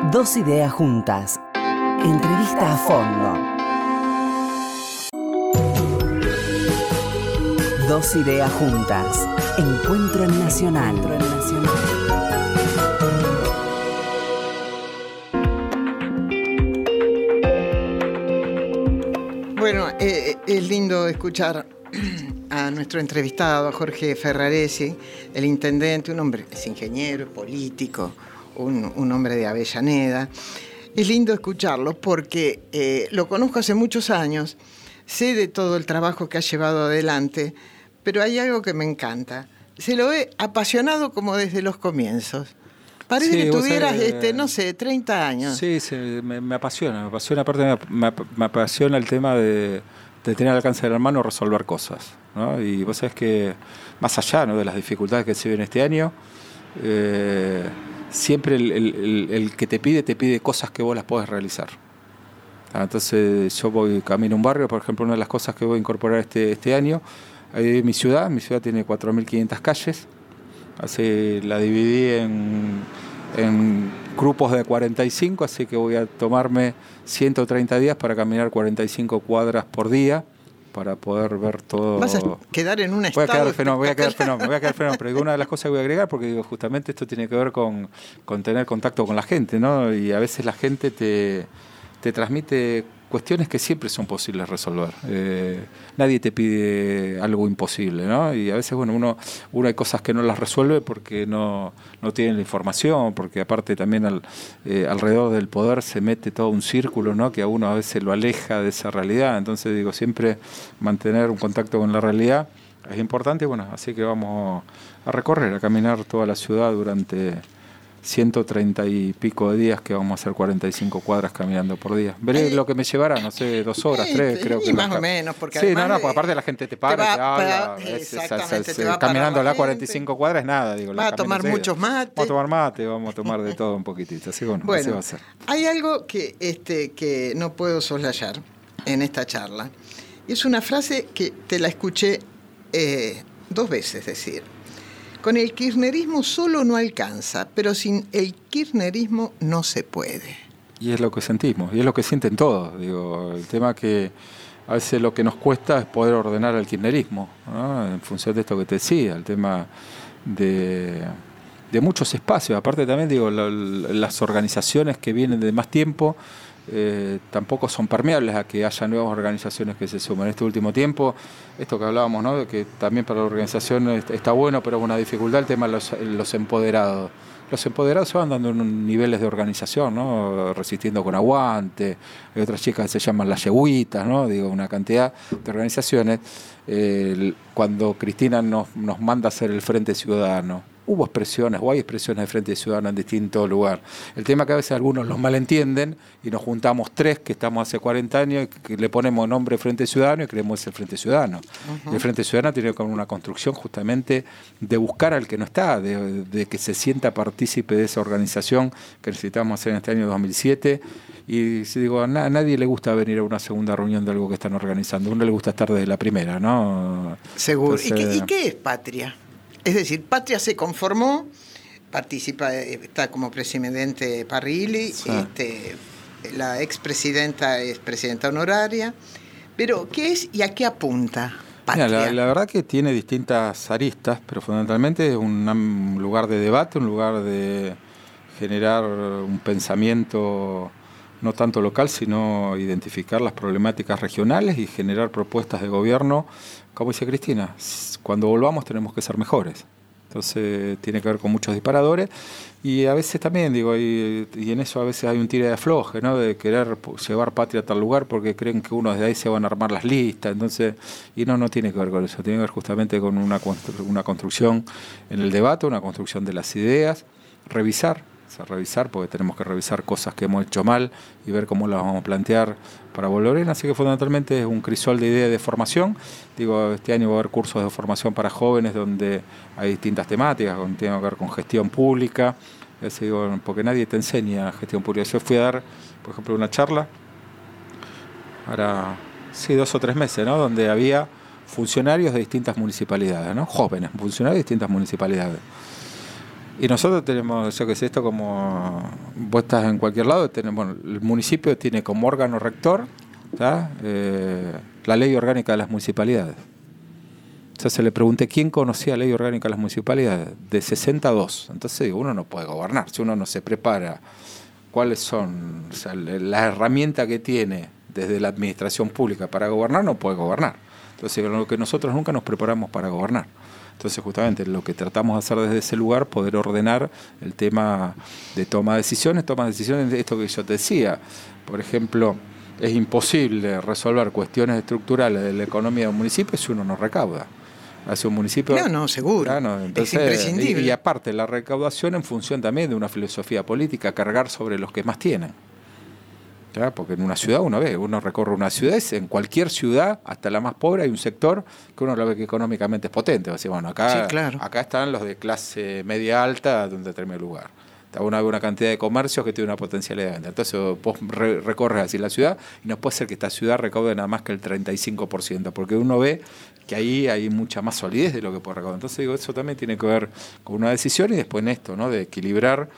Dos ideas juntas. Entrevista a fondo. Dos ideas juntas. Encuentro en Nacional. Encuentro en Nacional. Bueno, eh, es lindo escuchar a nuestro entrevistado, a Jorge Ferraresi, el intendente, un hombre, es ingeniero, es político, un, un hombre de Avellaneda. Es lindo escucharlo porque eh, lo conozco hace muchos años, sé de todo el trabajo que ha llevado adelante, pero hay algo que me encanta. Se lo ve apasionado como desde los comienzos. Parece sí, que tuvieras, sabés, este, no sé, treinta años. Sí, sí me, me apasiona, me apasiona. Aparte me, me, me apasiona el tema de, de tener al alcance de la mano resolver cosas, ¿no? Y vos sabés que, más allá, ¿no?, de las dificultades que se ven este año, eh, siempre el, el, el, el que te pide, te pide cosas que vos las podés realizar. Entonces yo voy camino a un barrio, por ejemplo, una de las cosas que voy a incorporar este, este año, ahí mi ciudad, mi ciudad tiene cuatro mil quinientas calles, así la dividí en, en grupos de cuarenta y cinco, así que voy a tomarme ciento treinta días para caminar cuarenta y cinco cuadras por día, para poder ver todo. Vas a quedar en un voy estado... A quedar fenómeno, voy a quedar fenómeno, voy a quedar fenómeno, pero digo, una de las cosas que voy a agregar, porque digo, justamente esto tiene que ver con, con tener contacto con la gente, ¿no? Y a veces la gente te, te transmite cuestiones que siempre son posibles resolver. Eh, nadie te pide algo imposible, ¿no? Y a veces, bueno, uno, uno hay cosas que no las resuelve porque no, no tienen la información, porque aparte también al, eh, alrededor del poder se mete todo un círculo, ¿no?, que a uno a veces lo aleja de esa realidad. Entonces, digo, siempre mantener un contacto con la realidad es importante. Bueno, así que vamos a recorrer, a caminar toda la ciudad durante ciento treinta y pico de días, que vamos a hacer cuarenta y cinco cuadras caminando por día. Veré eh, lo que me llevará, no sé, dos horas, eh, tres, creo que... más o menos, porque sí, no, no, de, pues aparte la gente te para, te, va, te habla, para, es, exactamente, es, te va caminando la las cuarenta y cinco cuadras es nada, digo. Va a tomar muchos mates. Vamos a tomar mate, vamos a tomar de todo un poquitito, así, bueno, bueno, así va a ser. Hay algo que, este, que no puedo soslayar en esta charla, y es una frase que te la escuché eh, dos veces decir. Con el kirchnerismo solo no alcanza, pero sin el kirchnerismo no se puede. Y es lo que sentimos, y es lo que sienten todos. Digo, el tema que a veces lo que nos cuesta es poder ordenar al kirchnerismo, ¿no?, en función de esto que te decía, el tema de, de muchos espacios. Aparte también, digo, la, las organizaciones que vienen de más tiempo Eh, tampoco son permeables a que haya nuevas organizaciones que se sumen. En este último tiempo, esto que hablábamos, ¿no?, de que también para la organización está bueno, pero es una dificultad el tema de los, los empoderados. Los empoderados se van dando en niveles de organización, ¿no?, resistiendo con aguante, hay otras chicas que se llaman las yeguitas, ¿no?, digo, una cantidad de organizaciones. Eh, cuando Cristina nos, nos manda a hacer el Frente Ciudadano, hubo expresiones, o hay expresiones de Frente Ciudadano en distintos lugares. El tema es que a veces algunos los malentienden y nos juntamos tres que estamos hace cuarenta años y que le ponemos nombre Frente Ciudadano y creemos que es el Frente Ciudadano. Uh-huh. El Frente Ciudadano tiene que ver con una construcción justamente de buscar al que no está, de, de que se sienta partícipe de esa organización que necesitamos hacer en este año dos mil siete. Y si digo, a, na, a nadie le gusta venir a una segunda reunión de algo que están organizando, a uno le gusta estar desde la primera, ¿no? Seguro. Entonces, ¿Y, qué, ¿Y qué es Patria? Es decir, Patria se conformó, participa, está como presidente Parrilli, sí. este, la expresidenta es presidenta honoraria, pero ¿qué es y a qué apunta Patria? Mira, la, la verdad que tiene distintas aristas, pero fundamentalmente es un, un lugar de debate, un lugar de generar un pensamiento no tanto local, sino identificar las problemáticas regionales y generar propuestas de gobierno. Como dice Cristina, cuando volvamos tenemos que ser mejores. Entonces tiene que ver con muchos disparadores y a veces también, digo, y, y en eso a veces hay un tire de afloje, ¿no?, de querer llevar Patria a tal lugar porque creen que uno desde ahí se van a armar las listas. Entonces, y no, no tiene que ver con eso, tiene que ver justamente con una, constru- una construcción en el debate, una construcción de las ideas, revisar. O sea, revisar, porque tenemos que revisar cosas que hemos hecho mal y ver cómo las vamos a plantear para volver bien. Así que fundamentalmente es un crisol de ideas de formación. Digo, este año va a haber cursos de formación para jóvenes donde hay distintas temáticas, que tienen que ver con gestión pública, es, digo, porque nadie te enseña gestión pública. Yo fui a dar, por ejemplo, una charla, ahora, sí, dos o tres meses, ¿no?, donde había funcionarios de distintas municipalidades, ¿no?, jóvenes, funcionarios de distintas municipalidades. Y nosotros tenemos, yo que sé, esto como vos estás en cualquier lado, tenemos, bueno, el municipio tiene como órgano rector, eh, la ley orgánica de las municipalidades. Entonces le pregunté quién conocía la ley orgánica de las municipalidades, de sesenta a dos. Entonces digo, uno no puede gobernar, si uno no se prepara cuáles son, o sea, la herramienta que tiene desde la administración pública para gobernar, no puede gobernar. Entonces lo que nosotros nunca nos preparamos para gobernar. Entonces justamente lo que tratamos de hacer desde ese lugar, poder ordenar el tema de toma de decisiones, toma de decisiones de esto que yo te decía. Por ejemplo, es imposible resolver cuestiones estructurales de la economía de un municipio si uno no recauda. Hacia un municipio. No, no, seguro. Claro, entonces, es imprescindible. Y, y aparte, la recaudación en función también de una filosofía política, cargar sobre los que más tienen. ¿Ya? Porque en una ciudad uno ve, uno recorre una ciudad, en cualquier ciudad, hasta la más pobre, hay un sector que uno lo ve que económicamente es potente. O sea, bueno, acá, sí, claro. acá están los de clase media alta de un determinado lugar. Uno ve una cantidad de comercios que tiene una potencialidad de venta. Entonces vos re- recorres así la ciudad y no puede ser que esta ciudad recaude nada más que el treinta y cinco por ciento, porque uno ve que ahí hay mucha más solidez de lo que puede recaudar. Entonces digo, eso también tiene que ver con una decisión y después en esto, ¿no? De equilibrar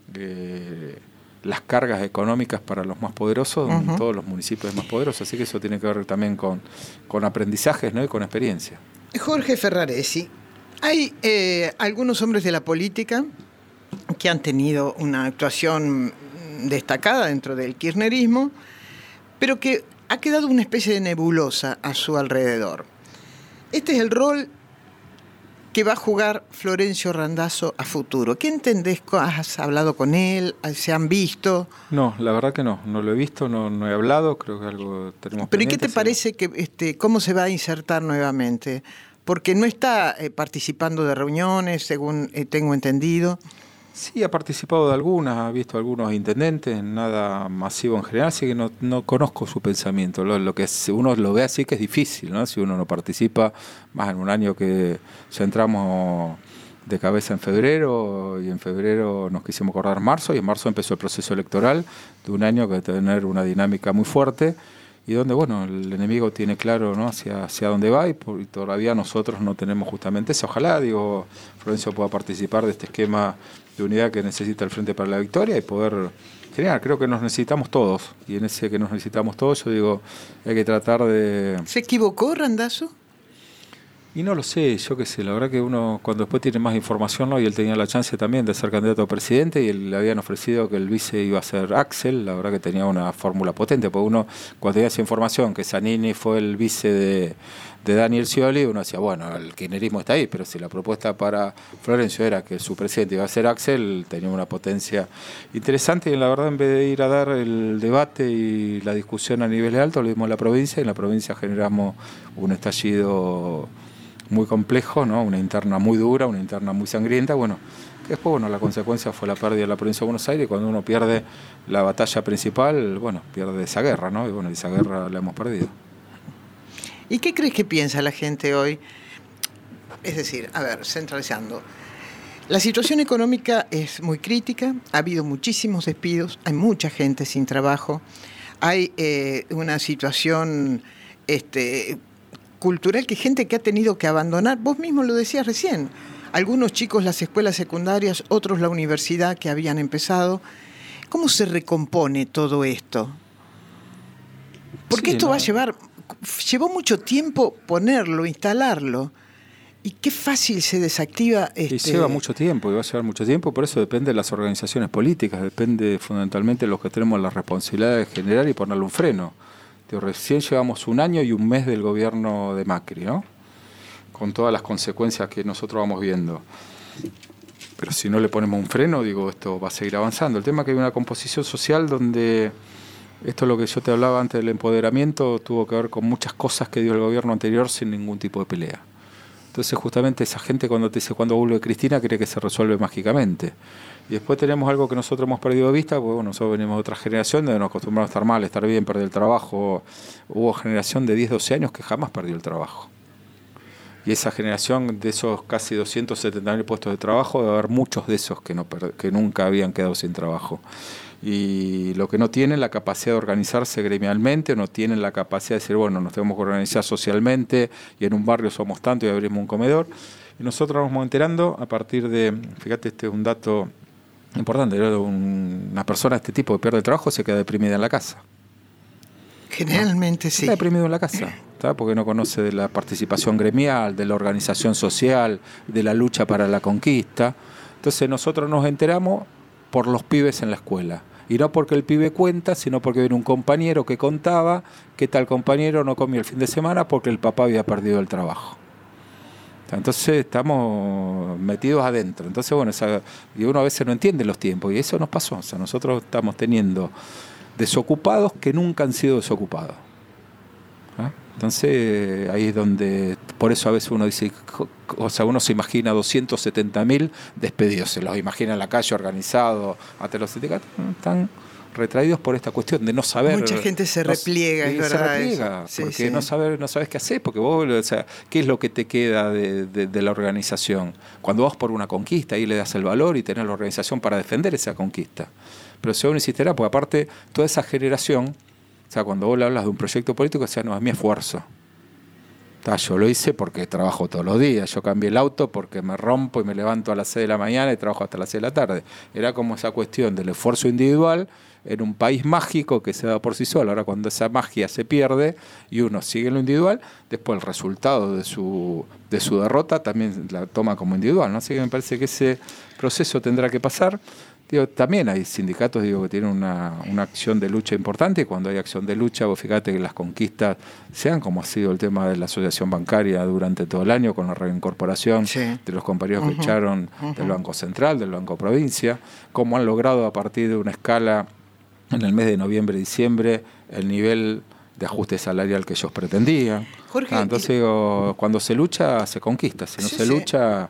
eh, las cargas económicas para los más poderosos, uh-huh. en todos los municipios más poderosos. Así que eso tiene que ver también con, con aprendizajes, ¿no? Y con experiencia. Jorge Ferraresi, hay eh, algunos hombres de la política que han tenido una actuación destacada dentro del kirchnerismo, pero que ha quedado una especie de nebulosa a su alrededor. Este es el rol que va a jugar Florencio Randazzo a futuro. ¿Qué entendés? ¿Has hablado con él? ¿Se han visto? No, la verdad que no. No lo he visto, no, no he hablado. Creo que algo tenemos ¿Pero y qué te sí. parece que este, cómo se va a insertar nuevamente? Porque no está eh, participando de reuniones, según eh, tengo entendido. Sí, ha participado de algunas, ha visto algunos intendentes, nada masivo en general, así que no, no conozco su pensamiento. Lo, lo que es, uno lo ve así que es difícil, ¿no? Si uno no participa, más en un año que ya entramos de cabeza en febrero, y en febrero nos quisimos acordar marzo, y en marzo empezó el proceso electoral de un año que va a tener una dinámica muy fuerte, y donde, bueno, el enemigo tiene claro, ¿no? hacia, hacia dónde va, y, por, y todavía nosotros no tenemos justamente eso. Ojalá, digo, Florencio pueda participar de este esquema de unidad que necesita el Frente para la Victoria y poder generar. Creo que nos necesitamos todos, y en ese que nos necesitamos todos, yo digo, hay que tratar de... ¿Se equivocó Randazzo? Y no lo sé, yo qué sé, la verdad que uno cuando después tiene más información, ¿no? Y él tenía la chance también de ser candidato a presidente y él, le habían ofrecido que el vice iba a ser Axel, la verdad que tenía una fórmula potente, porque uno cuando tenía esa información que Zanini fue el vice de, de Daniel Scioli, uno decía, bueno, el kirchnerismo está ahí, pero si la propuesta para Florencio era que su presidente iba a ser Axel, tenía una potencia interesante y la verdad en vez de ir a dar el debate y la discusión a niveles altos, lo dimos en la provincia y en la provincia generamos un estallido muy complejo, ¿no? Una interna muy dura, una interna muy sangrienta, bueno, que después, bueno, la consecuencia fue la pérdida de la provincia de Buenos Aires y cuando uno pierde la batalla principal, bueno, pierde esa guerra, ¿no? Y bueno, esa guerra la hemos perdido. ¿Y qué crees que piensa la gente hoy? Es decir, a ver, centralizando, la situación económica es muy crítica, ha habido muchísimos despidos, hay mucha gente sin trabajo, hay eh, una situación este, cultural que gente que ha tenido que abandonar, vos mismo lo decías recién, algunos chicos las escuelas secundarias, otros la universidad que habían empezado. ¿Cómo se recompone todo esto? Porque sí, esto no. va a llevar, llevó mucho tiempo ponerlo, instalarlo. Y qué fácil se desactiva. Este... Y lleva mucho tiempo, y va a llevar mucho tiempo, por eso depende de las organizaciones políticas, depende fundamentalmente de los que tenemos la responsabilidad de generar y ponerle un freno. Pero recién llevamos un año y un mes del gobierno de Macri, ¿no? Con todas las consecuencias que nosotros vamos viendo. Pero si no le ponemos un freno, digo, esto va a seguir avanzando. El tema es que hay una composición social donde, esto es lo que yo te hablaba antes del empoderamiento, tuvo que ver con muchas cosas que dio el gobierno anterior sin ningún tipo de pelea. Entonces justamente esa gente cuando te dice cuando vuelve Cristina cree que se resuelve mágicamente. Y después tenemos algo que nosotros hemos perdido de vista, porque bueno, nosotros venimos de otra generación donde nos acostumbramos a estar mal, estar bien, perder el trabajo. Hubo generación de diez, doce años que jamás perdió el trabajo. Y esa generación de esos casi doscientos setenta mil puestos de trabajo, debe haber muchos de esos que, no, que nunca habían quedado sin trabajo. Y lo que no tienen la capacidad de organizarse gremialmente, no tienen la capacidad de decir, bueno, nos tenemos que organizar socialmente y en un barrio somos tanto y abrimos un comedor. Y nosotros nos vamos enterando a partir de, fíjate, este es un dato importante, un, una persona de este tipo que pierde el trabajo se queda deprimida en la casa. Generalmente ¿no? sí. Está deprimido en la casa, ¿está? Porque no conoce de la participación gremial, de la organización social, de la lucha para la conquista. Entonces nosotros nos enteramos por los pibes en la escuela. Y no porque el pibe cuenta, sino porque viene un compañero que contaba que tal compañero no comió el fin de semana porque el papá había perdido el trabajo. Entonces estamos metidos adentro. Entonces, bueno, esa, y uno a veces no entiende los tiempos. Y eso nos pasó. O sea, nosotros estamos teniendo desocupados que nunca han sido desocupados. ¿Ah? Entonces, ahí es donde, por eso a veces uno dice, o sea, uno se imagina doscientos setenta mil despedidos, se los imagina en la calle organizados, hasta los sindicatos, están retraídos por esta cuestión de no saber. Mucha gente se repliega, no, es verdad. Se repliega, sí, porque sí. no sabes no sabes qué hacer, porque vos, o sea, ¿qué es lo que te queda de, de, de la organización? Cuando vas por una conquista, ahí le das el valor y tenés la organización para defender esa conquista. Pero si uno insistirá, porque aparte, toda esa generación, o sea, cuando vos le hablas de un proyecto político, o sea, no, es mi esfuerzo. Ta, yo lo hice porque trabajo todos los días. Yo cambié el auto porque me rompo y me levanto a las seis de la mañana y trabajo hasta las seis de la tarde. Era como esa cuestión del esfuerzo individual en un país mágico que se da por sí solo. Ahora, cuando esa magia se pierde y uno sigue en lo individual, después el resultado de su, de su derrota también la toma como individual, ¿no? Así que me parece que ese proceso tendrá que pasar. Digo, también hay sindicatos digo, que tienen una, una acción de lucha importante, y cuando hay acción de lucha, vos fíjate que las conquistas sean como ha sido el tema de la asociación bancaria durante todo el año, con la reincorporación sí. de los compañeros uh-huh. que echaron uh-huh. del Banco Central, del Banco Provincia, cómo han logrado a partir de una escala en el mes de noviembre y diciembre el nivel de ajuste salarial que ellos pretendían. Jorge, ah, entonces digo, cuando se lucha, se conquista, si no sí, se sí. lucha...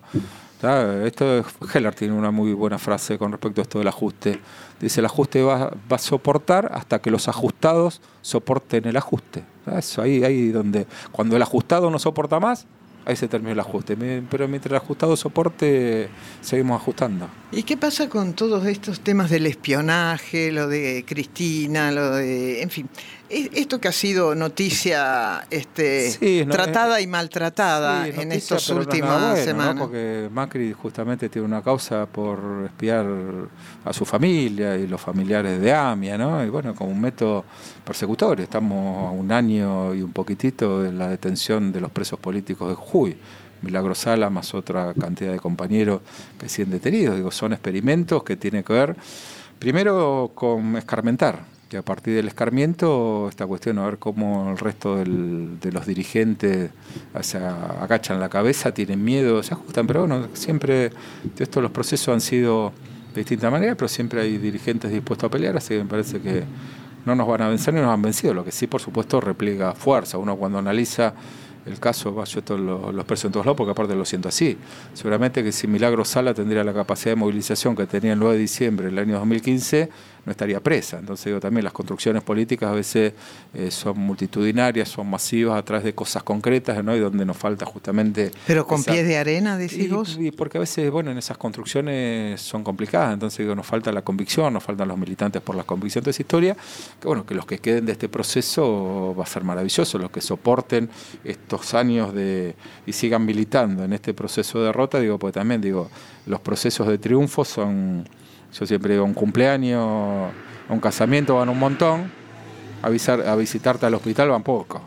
Esto Heller tiene una muy buena frase con respecto a esto del ajuste. Dice, el ajuste va, va a soportar hasta que los ajustados soporten el ajuste. Eso, ahí, ahí donde, cuando el ajustado no soporta más, ahí se termina el ajuste. Pero mientras el ajustado soporte, seguimos ajustando. ¿Y qué pasa con todos estos temas del espionaje, lo de Cristina, lo de... en fin, esto que ha sido noticia este, sí, no, tratada es, y maltratada sí, en noticia, estas últimas no bueno, semanas? ¿no? Porque Macri justamente tiene una causa por espiar a su familia y los familiares de AMIA, ¿no? Y bueno, como un método persecutorio. Estamos a un año y un poquitito de la detención de los presos políticos de Jujuy. Milagro Sala más otra cantidad de compañeros que siguen detenidos. Digo, son experimentos que tienen que ver primero con escarmentar. Y a partir del escarmiento, esta cuestión, a ver cómo el resto del, de los dirigentes o sea, agachan la cabeza, tienen miedo, se ajustan, pero bueno, siempre estos los procesos han sido de distinta manera, pero siempre hay dirigentes dispuestos a pelear, así que me parece que no nos van a vencer ni nos han vencido, lo que sí, por supuesto, repliega fuerza. Uno cuando analiza el caso, yo todos los, los preso en todos lados, porque aparte lo siento así. Seguramente que si Milagro Sala tendría la capacidad de movilización que tenía el nueve de diciembre del año dos mil quince, no estaría presa. Entonces digo, también las construcciones políticas a veces eh, son multitudinarias, son masivas a través de cosas concretas, ¿no? Y donde nos falta justamente... Pero con esa... pies de arena, decís y, vos. Y porque a veces, bueno, en esas construcciones son complicadas, entonces digo, nos falta la convicción, nos faltan los militantes por la convicción de esa historia, que bueno, que los que queden de este proceso va a ser maravilloso, los que soporten estos años de y sigan militando en este proceso de derrota, digo, pues también digo, los procesos de triunfo son... Yo siempre digo, un cumpleaños, un casamiento van un montón, a, visar, a visitarte al hospital van poco.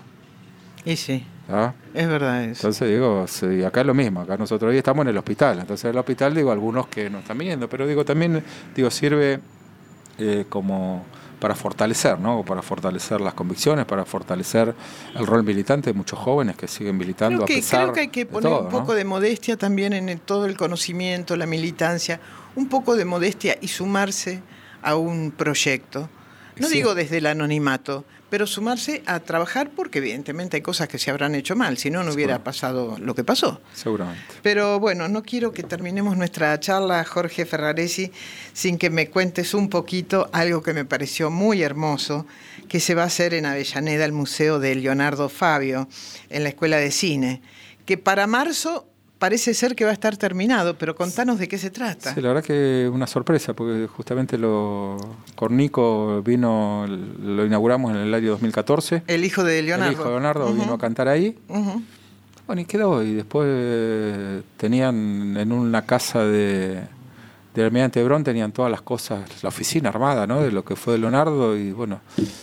Y sí, ¿Ah? es verdad eso. Entonces digo, sí, acá es lo mismo, acá nosotros hoy estamos en el hospital, entonces en el hospital digo, algunos que no están viniendo, pero digo, también digo sirve eh, como para fortalecer, ¿no? Para fortalecer las convicciones, para fortalecer el rol militante de muchos jóvenes que siguen militando creo que, a pesar creo que hay que poner todo, un poco ¿no? de modestia también en el, todo el conocimiento, la militancia, un poco de modestia y sumarse a un proyecto. No sí. digo desde el anonimato, pero sumarse a trabajar porque evidentemente hay cosas que se habrán hecho mal, si no, no hubiera pasado lo que pasó. Seguramente. Pero bueno, no quiero que terminemos nuestra charla, Jorge Ferraresi, sin que me cuentes un poquito algo que me pareció muy hermoso, que se va a hacer en Avellaneda, el Museo de Leonardo Fabio, en la Escuela de Cine, que para marzo... parece ser que va a estar terminado, pero contanos de qué se trata. Sí, la verdad que una sorpresa, porque justamente lo Cornico vino, lo inauguramos en el año dos mil catorce. El hijo de Leonardo. El hijo de Leonardo uh-huh. vino a cantar ahí. Uh-huh. Bueno, y quedó. Y después eh, tenían en una casa de, de Almirante Brown, tenían todas las cosas, la oficina armada, ¿no? De lo que fue de Leonardo. Y bueno,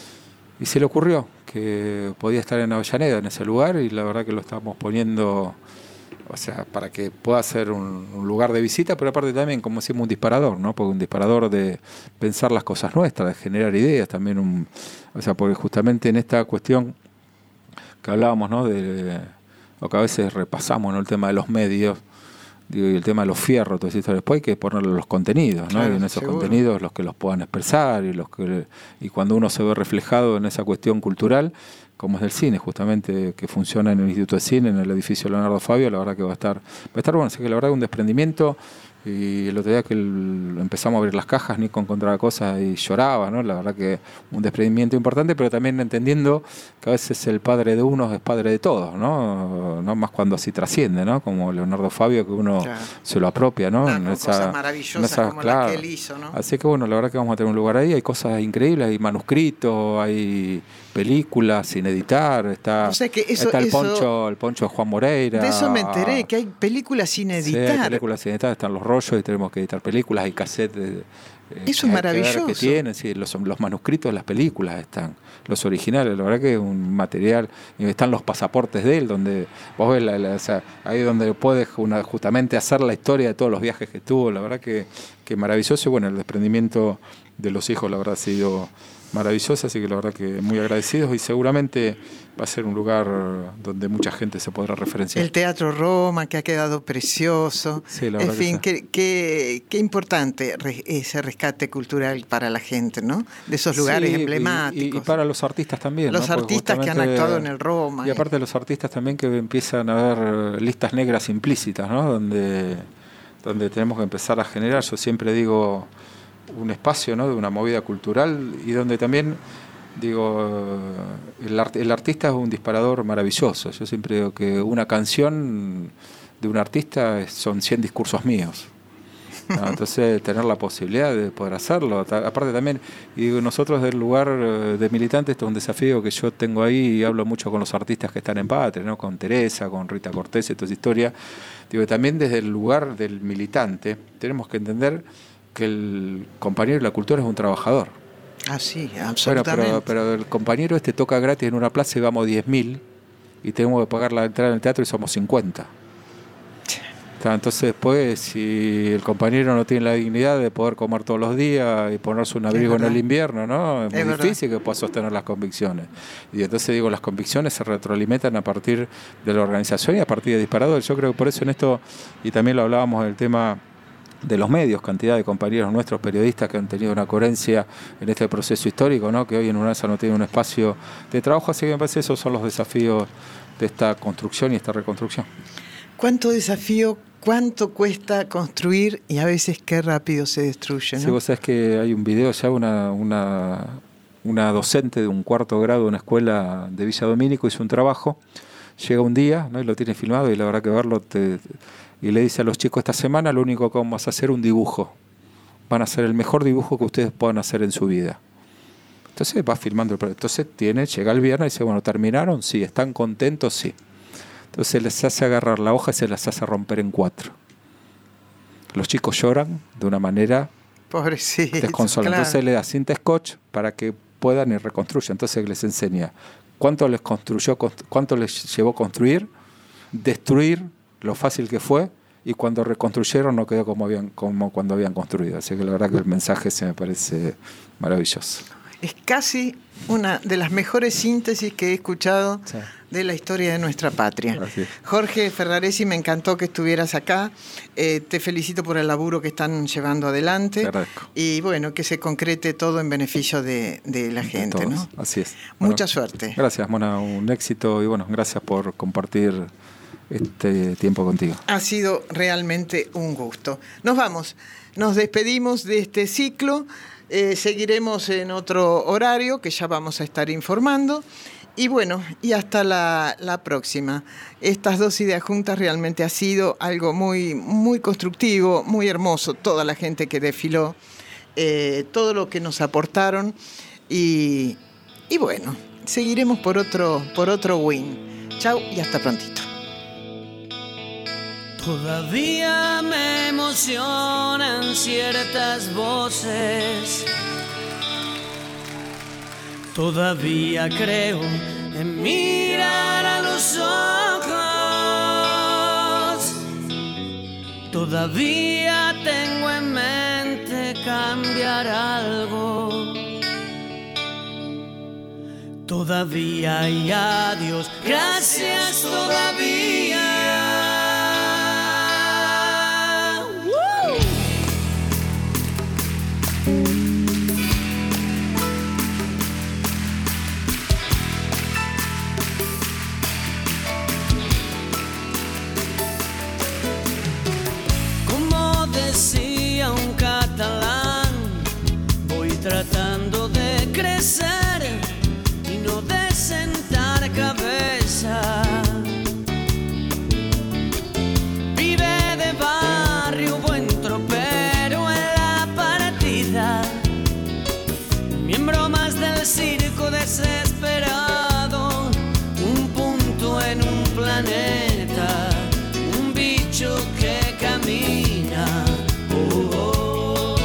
y se le ocurrió que podía estar en Avellaneda, en ese lugar, y la verdad que lo estábamos poniendo, o sea, para que pueda ser un, un lugar de visita, pero aparte también, como decimos, un disparador, ¿no? Porque un disparador de pensar las cosas nuestras, de generar ideas, también un, o sea, porque justamente en esta cuestión que hablábamos, ¿no? De lo que a veces repasamos, ¿no? El tema de los medios, digo, y el tema de los fierros, todo eso. Después hay que ponerle los contenidos, ¿no? Claro, y en esos seguro. Contenidos los que los puedan expresar y los que y cuando uno se ve reflejado en esa cuestión cultural, como es del cine, justamente, que funciona en el Instituto de Cine, en el edificio Leonardo Fabio, la verdad que va a estar, va a estar bueno. Así que la verdad que un desprendimiento. Y el otro día que el, empezamos a abrir las cajas, Nico encontraba cosas y lloraba, ¿no? La verdad que un desprendimiento importante, pero también entendiendo que a veces el padre de uno es padre de todos, ¿no? No más cuando así trasciende, ¿no? Como Leonardo Fabio, que uno claro. se lo apropia, ¿no? Ah, en esa, cosas maravillosas esa, como claro. la que él hizo, ¿no? Así que bueno, la verdad que vamos a tener un lugar ahí, hay cosas increíbles, hay manuscritos, hay películas sin editar, está, o sea que eso, está el, eso, poncho, el poncho de Juan Moreira. De eso me enteré, que hay películas sin editar. Sí, hay películas sin editar, están los rollos y tenemos que editar películas, hay cassettes. De, eh, eso es maravilloso. Que, que tienen, sí, los, los manuscritos de las películas están, los originales, la verdad que es un material, y están los pasaportes de él, donde vos ves, la, la, o sea, ahí donde puedes una, justamente hacer la historia de todos los viajes que tuvo, la verdad que, que maravilloso, y bueno, el desprendimiento de los hijos, la verdad ha sido maravillosa, así que la verdad que muy agradecidos, y seguramente va a ser un lugar donde mucha gente se podrá referenciar. El Teatro Roma, que ha quedado precioso. Sí, la en verdad fin, que sí. qué, qué, qué importante ese rescate cultural para la gente, ¿no? De esos lugares sí, emblemáticos. Y, y para los artistas también. Los ¿no? artistas que han actuado en el Roma. Y aparte de los artistas también que empiezan a ver listas negras implícitas, ¿no? Donde, donde tenemos que empezar a generar, yo siempre digo, un espacio, ¿no? De una movida cultural, y donde también digo el, art, el artista es un disparador maravilloso. Yo siempre digo que una canción de un artista es, son cien discursos míos, ¿no? Entonces tener la posibilidad de poder hacerlo, aparte también, y digo, nosotros del lugar de militantes, esto es un desafío que yo tengo ahí, y hablo mucho con los artistas que están en Patria, ¿no? Con Teresa, con Rita Cortés y toda esa historia. Digo, también desde el lugar del militante tenemos que entender que el compañero de la cultura es un trabajador. Ah, sí, absolutamente. Bueno, pero, pero el compañero este toca gratis en una plaza y vamos diez mil, y tenemos que pagar la entrada en el teatro y somos cincuenta. Entonces después, si el compañero no tiene la dignidad de poder comer todos los días y ponerse un abrigo en el invierno, ¿no? Es muy es difícil verdad. Que pueda sostener las convicciones. Y entonces digo, las convicciones se retroalimentan a partir de la organización y a partir de disparadores. Yo creo que por eso en esto, y también lo hablábamos del tema de los medios, cantidad de compañeros nuestros periodistas que han tenido una coherencia en este proceso histórico, ¿no? Que hoy en UNASA no tiene un espacio de trabajo, así que me parece que esos son los desafíos de esta construcción y esta reconstrucción. ¿Cuánto desafío, cuánto cuesta construir y a veces qué rápido se destruye, ¿no? Sí, vos sabés que hay un video ya, una, una, una docente de un cuarto grado de una escuela de Villa Domínico hizo un trabajo, llega un día, ¿no? Y lo tiene filmado, y la verdad que verlo te... y le dice a los chicos, esta semana lo único que vamos a hacer es un dibujo. Van a hacer el mejor dibujo que ustedes puedan hacer en su vida. Entonces va filmando el proyecto. Entonces tiene, llega el viernes y dice, bueno, ¿terminaron? Sí. ¿Están contentos? Sí. Entonces les hace agarrar la hoja y se las hace romper en cuatro. Los chicos lloran de una manera desconsolada. Claro. Entonces le da cinta scotch para que puedan y reconstruyan. Entonces les enseña cuánto les construyó, cuánto les llevó construir, destruir, lo fácil que fue, y cuando reconstruyeron no quedó como habían como cuando habían construido. Así que la verdad que el mensaje se me parece maravilloso. Es casi una de las mejores síntesis que he escuchado sí. de la historia de nuestra patria. Gracias. Jorge Ferraresi, me encantó que estuvieras acá. Eh, te felicito por el laburo que están llevando adelante. Te agradezco. Y bueno, que se concrete todo en beneficio de, de la gente, de ¿no? Así es. Mucha bueno, suerte. Gracias, Mona. Un éxito, y bueno, gracias por compartir este tiempo contigo. Ha sido realmente un gusto. Nos vamos, nos despedimos de este ciclo, eh, seguiremos en otro horario que ya vamos a estar informando, y bueno, y hasta la, la próxima. Estas dos ideas juntas realmente ha sido algo muy, muy constructivo, muy hermoso, toda la gente que desfiló, eh, todo lo que nos aportaron, y, y bueno, seguiremos por otro, por otro win. Chau y hasta prontito. Todavía me emocionan ciertas voces. Todavía creo en mirar a los ojos. Todavía tengo en mente cambiar algo. Todavía y adiós, gracias todavía. Como decía un catalán, voy tratando de crecer y no de sentar cabeza. Vive de barrio, buen tropero en la partida, miembro más del circo desesperado, un punto en un planeta, un bicho que camina. Oh, oh.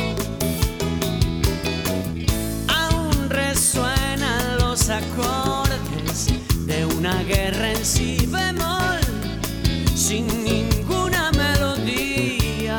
Aún resuenan los acordes de una guerra en si bemol, sin ninguna melodía.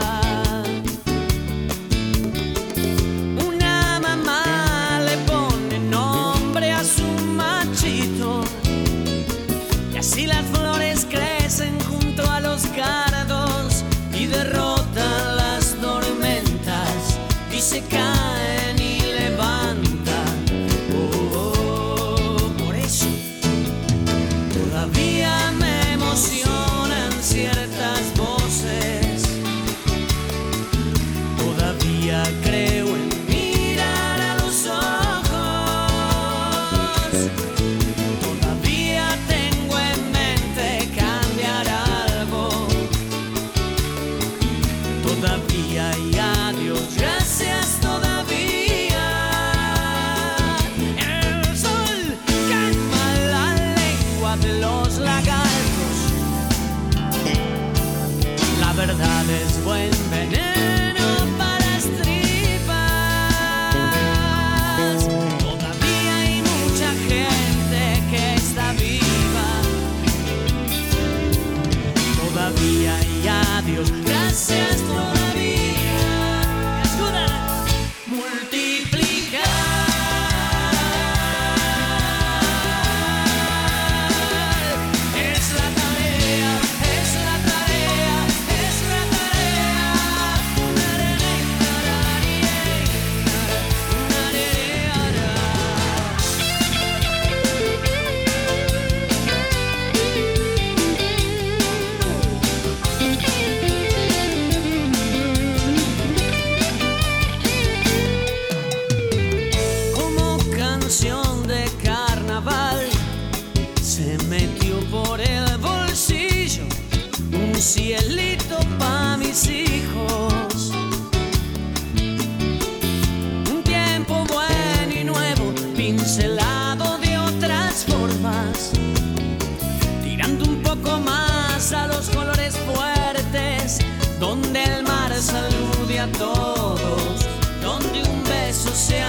Una mamá le pone nombre a su machito y así las flores crecen junto a los cardos y derrotan las tormentas y se caen y levantan. Oh, oh, por eso todavía me emocionan ciertas voces. Todavía creo en mirar a los ojos. Todavía tengo en mente cambiar algo. Todavía y adiós, gracias todavía. El sol calma la lengua de los lagartos. La verdad es buen veneno para estripas. Todavía hay mucha gente que está viva. Todavía y adiós, gracias todavía. Escucha, multiplicar. Es la tarea, es la tarea, es la tarea. Como canción de carnaval se metió por el bolsillo un cielito pa' mis hijos. Un tiempo bueno y nuevo, pincelado de otras formas, tirando un poco más a los colores fuertes, donde el mar salude a todos, donde un beso sea